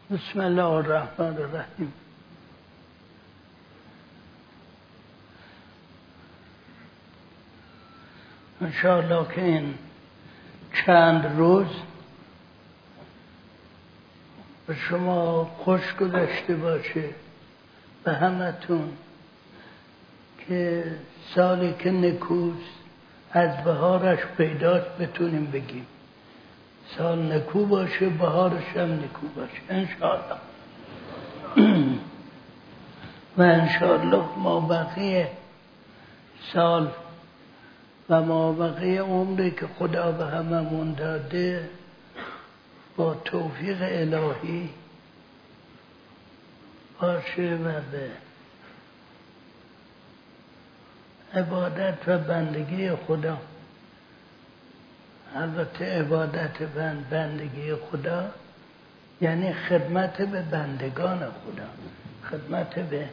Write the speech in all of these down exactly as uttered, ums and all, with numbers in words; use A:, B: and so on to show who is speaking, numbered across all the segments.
A: بسم الله الرحمن الرحیم. انشاءالله که این چند روز به شما خوش گذشته باشه، به همتون، که سالی که نکوست از بهارش پیداست بتونیم بگیم سال نکو باشه، بهارش هم نکو باشه انشاءالله. و انشاءالله ما بقیه سال و ما بقیه عمری که خدا به هممون داده با توفیق الهی باشه و به عبادت و بندگی خدا، البته عبادت بند بندگی خدا یعنی خدمت به بندگان خدا، خدمت به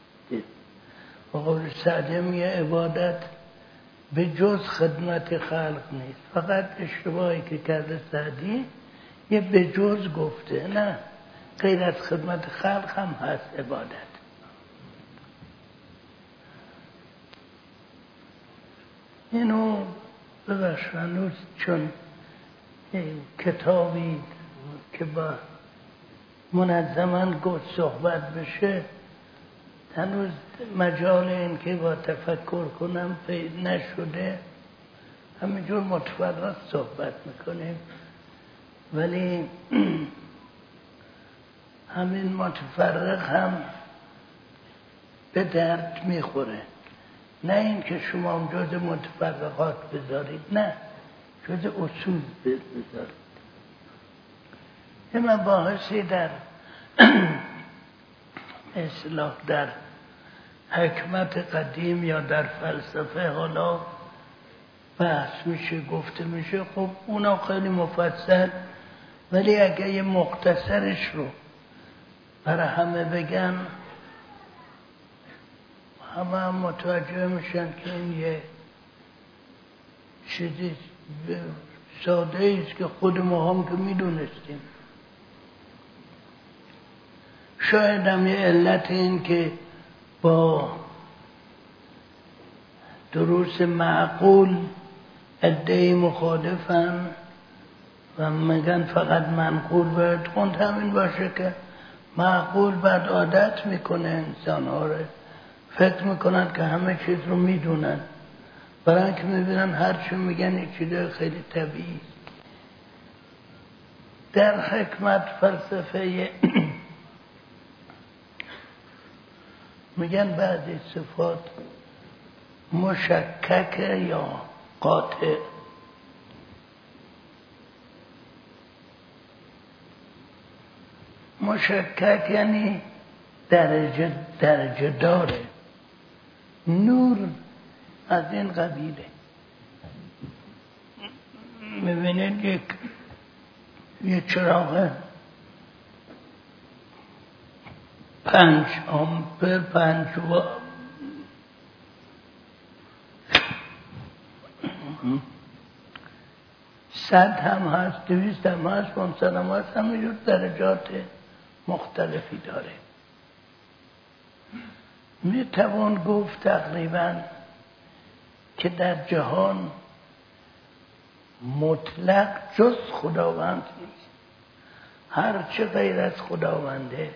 A: قول سعدی میگه عبادت به جز خدمت خلق نیست. فقط اشتباهی که کرده سعدی یه به جز گفته، نه، غیر از خدمت خلق هم هست عبادت. اینو ببخش هنوز چون کتابی که با منظما گفت صحبت بشه هنوز مجال این که با تفکر کنم پیدا نشده، همینجور متفرق صحبت میکنیم، ولی همین متفرق هم به درد میخوره، نه این که شما هم جز متفرقات بذارید، نه، جز اصول بذارید. این مباحثی در اصلاح در حکمت قدیم یا در فلسفه حالا بحث میشه، گفته میشه، خب اونا خیلی مفصل، ولی اگه یه مختصرش رو برای همه بگن همه هم متوجه میشن که این یه چیزی ساده ایست که خود ما هم که میدونستیم. شاید هم یه علت این که با دروس معقول عده‌ای مخالفن و میگن فقط منقول باید خوند، همین باشه که معقول بعد عادت میکنه انسان ها رو، فکر میکنن که همه چیز رو میدونن، برای اینکه میبینن هر چی میگن یه چیز خیلی طبیعی. در حکمت فلسفه میگن بعضی صفات مشکک یا قاطع. مشکک یعنی درجه درجه داره، نور از این قبیله. میبینید یک یه چراغ پنج آمپر پنج و صد هم هست، دویست هم هست، پانصد هم هست، همینجور درجات مختلفی داره. میتوان گفت تقریبا که در جهان مطلق جز خداوند نیست، هر چه غیر از خداونده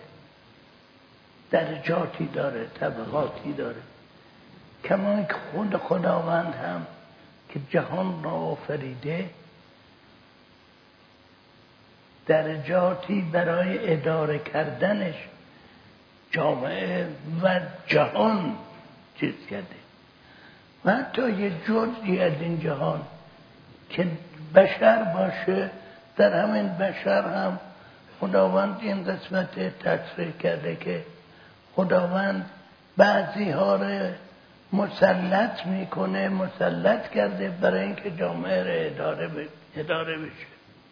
A: درجاتی داره، طبقاتی داره، کما اینکه خود خداوند هم که جهان را آفریده درجاتی برای اداره کردنش جامعه و جهان چیز کرده، و حتی یه جزئی از این جهان که بشر باشه، در همین بشر هم خداوند این قسمت تصریح کرده که خداوند بعضی ها رو مسلط میکنه، مسلط کرده برای اینکه جامعه رو اداره اداره بشه.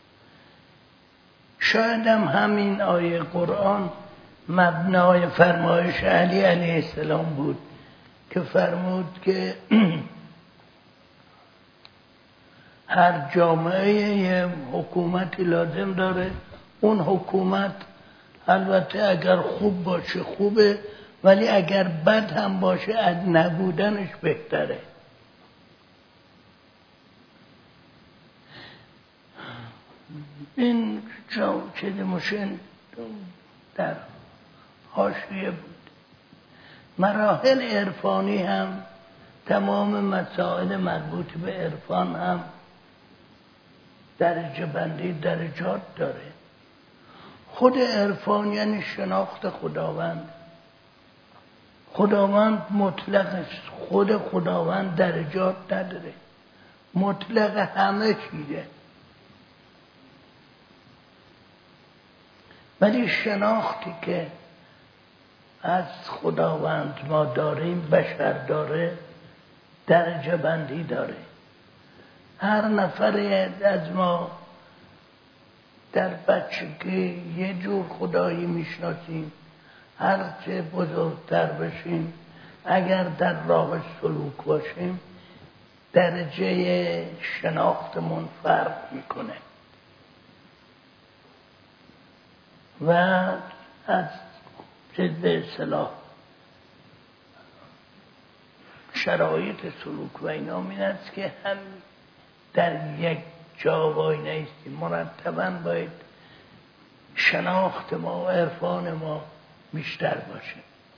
A: شاید هم همین آیه قرآن مبنای فرمایش علی علیه السلام بود که فرمود که هر جامعه یه حکومتی لازم داره، اون حکومت البته اگر خوب باشه خوبه، ولی اگر بد هم باشه از نبودنش بهتره. این چه موشن در حاشیه بود. مراحل عرفانی هم تمام مسائل مربوط به عرفان هم درجه بندی درجات داره. خود عرفان یعنی شناخت خداوند. خداوند مطلق است. خود خداوند درجات نداره، مطلق همه چیزه. ولی شناختی که از خداوند ما داریم، بشر داره، درجه بندی داره. هر نفر از ما در بچگی یه جور خدایی میشناسیم. هرچه بزرگتر بشیم، اگر در راه سلوک باشیم، درجه شناختمون فرق میکنه و از چیز به اصطلاح شرایط سلوک و اینا این است که هم در یک جا وای نیستیم. مرتباً باید شناخت ما و عرفان ما بیشتر باشه.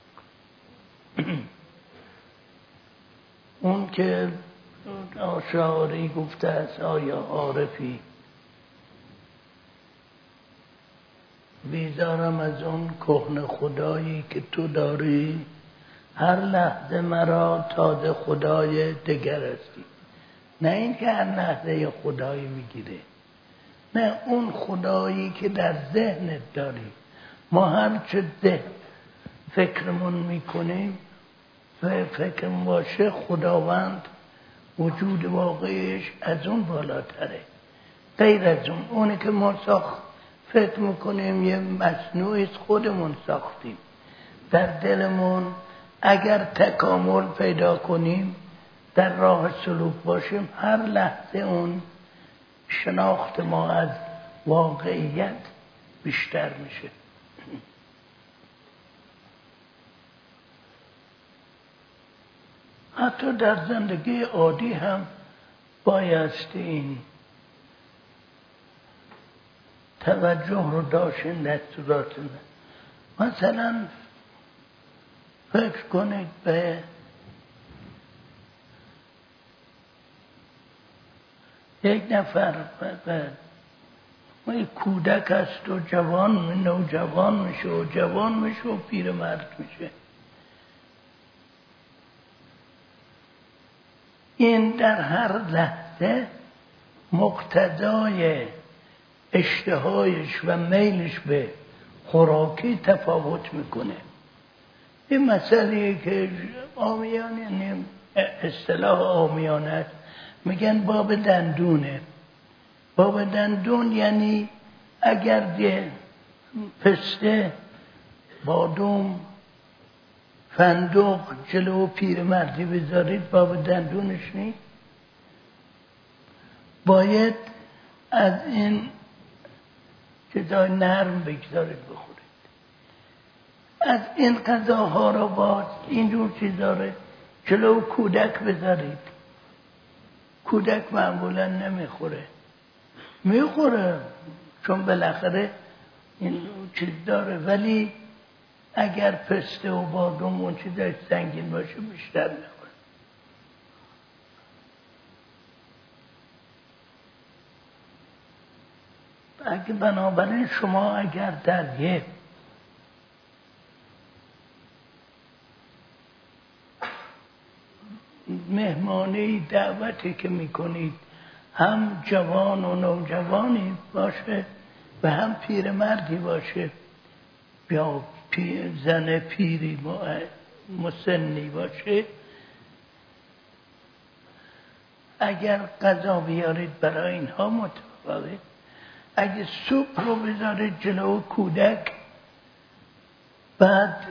A: اون که آشعاری گفته است آیا عارفی بیزارم از اون کهنه خدایی که تو داری، هر لحظه مرا تازه خدای دگر هستی. نه این که هر لحظه خدایی میگیره، نه اون خدایی که در ذهنت داری. ما هر چه ذهن فکرمون میکنیم فکرمون باشه، خداوند وجود واقعیش از اون بالاتره، غیر از اون. اونی که ما ساخت فکر میکنیم یه مصنوعی خودمون ساختیم. در دلمون اگر تکامل پیدا کنیم، در راه سلوک باشیم، هر لحظه اون شناخت ما از واقعیت بیشتر میشه. حتی در زندگی عادی هم بایستی این توجه رو داشتن دستوراتن. مثلا فکر کنید به یک نفر یک کودک است و جوان نوجوان میشه و جوان میشه و پیرمرد میشه. این در هر لحظه مقتضای اشتهایش و میلش به خوراکی تفاوت میکنه. این مسئله که عامیان، یعنی اصطلاح عامیانه میگن باب دندونه. باب دندون یعنی اگر یه پسته، بادام، فندق جلو پیرمردی بذارید، باب دندونش نیست. باید از این چیزای نرم بگذارید بخورید. از این غذاها رو باز اینجور چیزا رو جلو کودک بذارید. کودک معمولا نمیخوره. میخوره چون بالاخره این چیز داره، ولی اگر پسته و بادام اون چیزای سنگین باشه بیشتر میخوره. اگه بنابراین شما اگر در یه مهمانی دعوتی که میکنید هم جوان و نوجوانی باشه و هم پیرمردی باشه یا پیر زن پیری مسنی باشه، اگر غذا بیارید برای اینها متفاوت. اگه سوپ رو بذارید جلو کودک، بعد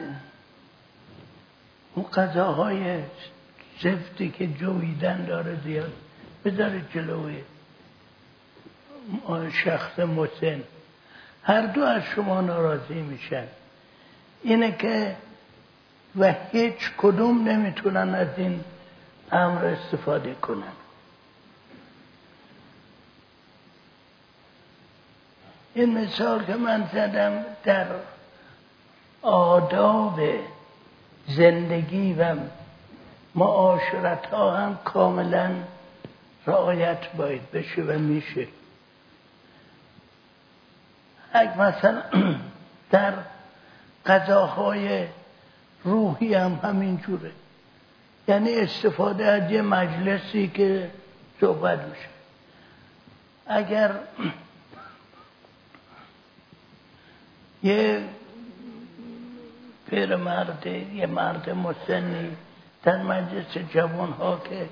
A: اون غذاهای زفتی که جویدن داره زیاد بذارید جلوی شخص مسن، هر دو از شما ناراضی میشن. اینه که و هیچ کدوم نمیتونن از این امر استفاده کنن. این مثال که من زدم در آداب زندگی و معاشرت ها هم کاملا رعایت باید بشه و میشه. اگه مثلا در غذاهای روحی هم همین جوره، یعنی استفاده از یه مجلسی که صحبت میشه. اگر یه پیر مرد، یه مرد مسنی در مجلس جوان ها که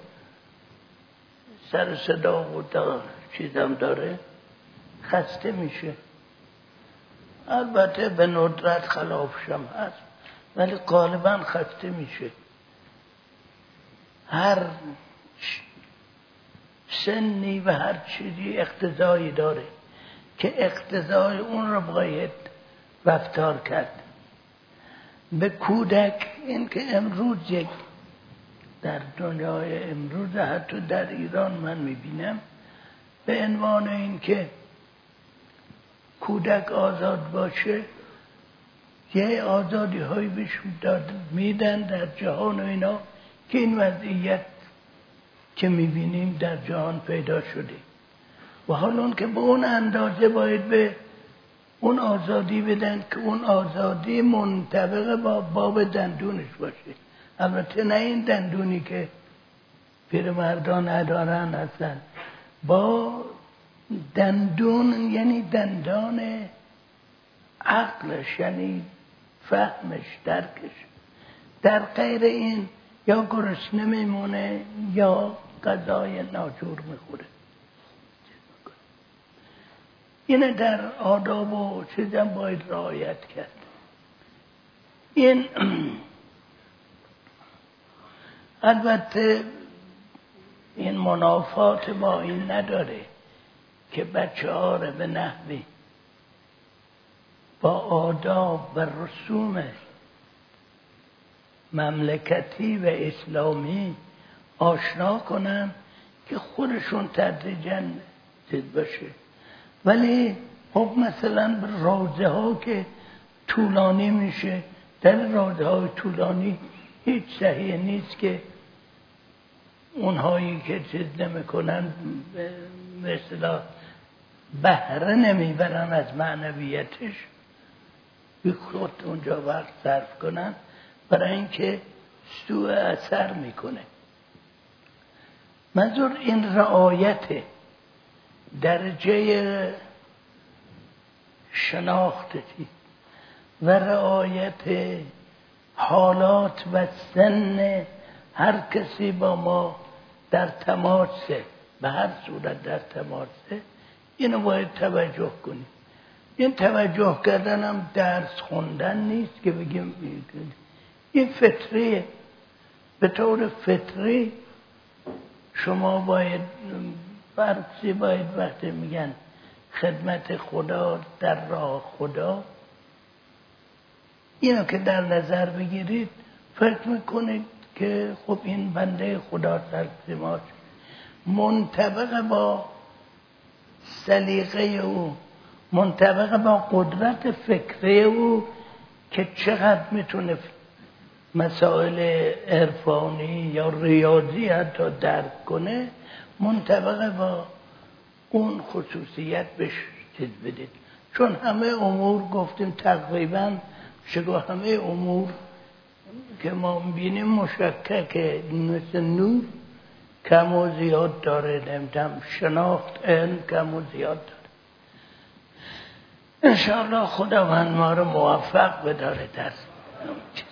A: سر صدا و چیزم داره خسته میشه. البته به ندرت خلافشم هست ولی غالبا خسته میشه. هر سنی و هر چیزی اقتضایی داره که اقتضای اون رو باید رفتار کرد. به کودک، این که امروز یک در دنیای امروز حتی در ایران من میبینم به عنوان این که کودک آزاد باشه یه آزادی هایی بهش میدن در جهان و اینا که این وضعیت که میبینیم در جهان پیدا شده و حالا اون که به اون اندازه باید به اون آزادی بدن که اون آزادی منطبق با باب دندونش باشه. البته نه این دندونی که پیرمردان ندارن اصلا، با دندون یعنی دندان عقلش، یعنی فهمش، درکش. در غیر این یا گرسنه میمونه یا غذای ناجور میخوره. اینه در آداب و چیزم باید رعایت کرد. این البته این منافات با این نداره که بچه ها رو به نحوی با آداب و رسوم مملکتی و اسلامی آشنا کنن که خودشون تدریجاً زد باشه. ولی خب مثلا به روزه ها که طولانی میشه، در روزه های طولانی هیچ صحیح نیست که اونهایی که چیز نمی کنن مثلا بهره نمیبرن از معنویتش بی خود اونجا وقت صرف کنن برای اینکه سوء اثر میکنه. منظور این رعایت درجه شناختی و رعایت حالات و سن هر کسی با ما در تماسه، به هر صورت در تماسه، اینو باید توجه کنیم. این توجه کردن هم درس خوندن نیست که بگیم این فطریه. به طور فطری شما باید برسی باید وقتی میگن خدمت خدا در راه خدا، اینو که در نظر بگیرید فکر میکنید که خب این بنده خدا سرزماش منطبق با سلیقه او، منطبق با قدرت فکری او که چقدر میتونه مسائل عرفانی یا ریاضی حتی درک کنه، منطبق با اون خصوصیت بهش چیز بدید. چون همه امور گفتیم تقریبا شگو همه امور که ما بینیم مشککه، مثل نور کم و زیاد داره، نمیدونم شناخت علم کم و زیاد داره. انشاءالله خداوند ما رو موفق بداره در